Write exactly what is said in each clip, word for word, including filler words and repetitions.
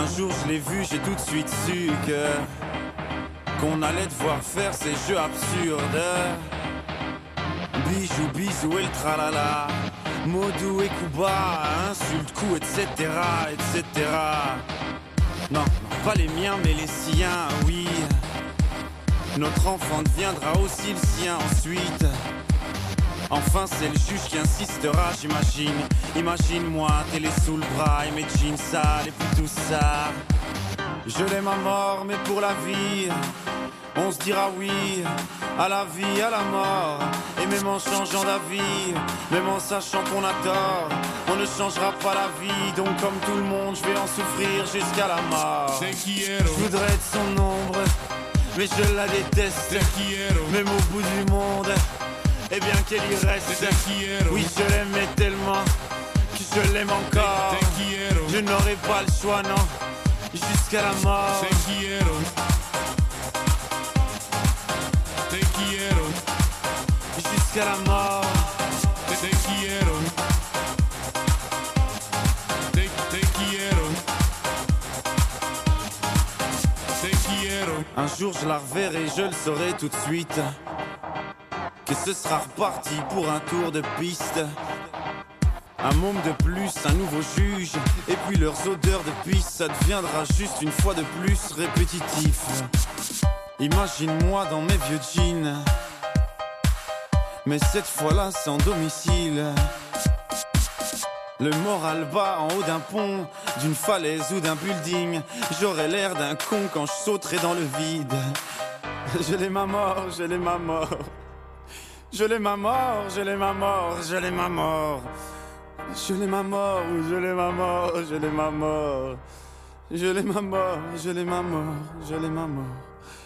Un jour je l'ai vu, j'ai tout de suite su que qu'on allait devoir faire ces jeux absurdes. Bijou, bisous et le tralala, Modou et Kuba, insulte, coup, et cetera, et cetera. Non, non, pas les miens, mais les siens, oui. Notre enfant deviendra aussi le sien ensuite. Enfin c'est le juge qui insistera, j'imagine. Imagine-moi, télé sous le bras et mes jeans sales et puis tout ça. Je l'aime à mort, mais pour la vie on se dira oui, à la vie, à la mort. Et même en changeant d'avis, même en sachant qu'on a tort, on ne changera pas la vie. Donc comme tout le monde, je vais en souffrir jusqu'à la mort. Je voudrais être son ombre, mais je la déteste. Même au bout du monde, eh bien qu'elle y reste. Oui, je l'aimais tellement que je l'aime encore. Je n'aurai pas le choix, non, jusqu'à la mort. Jusqu'à la mort. Te quiero. Te, te quiero. Te quiero. Un jour je la reverrai, je le saurai tout de suite, que ce sera reparti pour un tour de piste. Un môme de plus, un nouveau juge, et puis leurs odeurs de pisse, ça deviendra juste une fois de plus répétitif. Imagine-moi dans mes vieux jeans, mais cette fois-là sans domicile. Le moral bas en haut d'un pont, d'une falaise ou d'un building. J'aurais l'air d'un con quand je sauterai dans le vide. Je l'aime à mort, je l'aime à mort. Je l'aime à mort, je l'aime à mort, je l'aime à mort. Je l'aime à mort, je l'aime à mort, je l'aime à mort. Je l'aime à mort, je l'aime à mort, je l'aime à mort.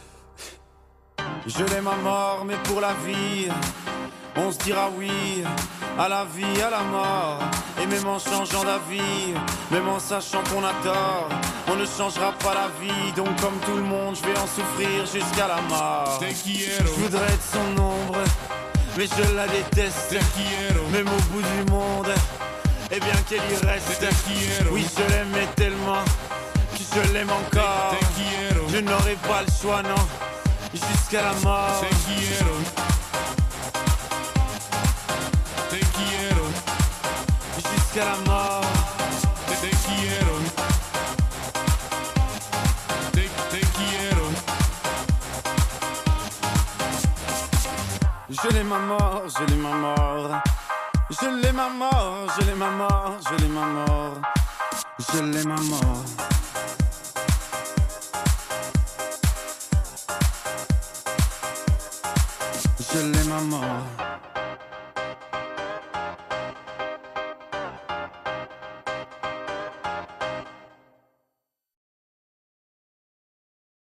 Je l'aime à mort, mais pour la vie on se dira oui, à la vie, à la mort. Et même en changeant d'avis, même en sachant qu'on a tort, on ne changera pas la vie. Donc comme tout le monde, je vais en souffrir jusqu'à la mort. Je voudrais être son ombre, mais je la déteste. Même au bout du monde, eh bien qu'elle y reste. Oui, je l'aimais tellement que je l'aime encore. Je n'aurai pas le choix, non, jusqu'à la mort. Jusqu'à la mort. Te quiero. Te, te quiero. Je l'aime à mort, je l'aime à mort. Je l'aime à mort, je l'aime à mort, je l'aime à mort. Je l'aime à mort. Je l'aime à mort.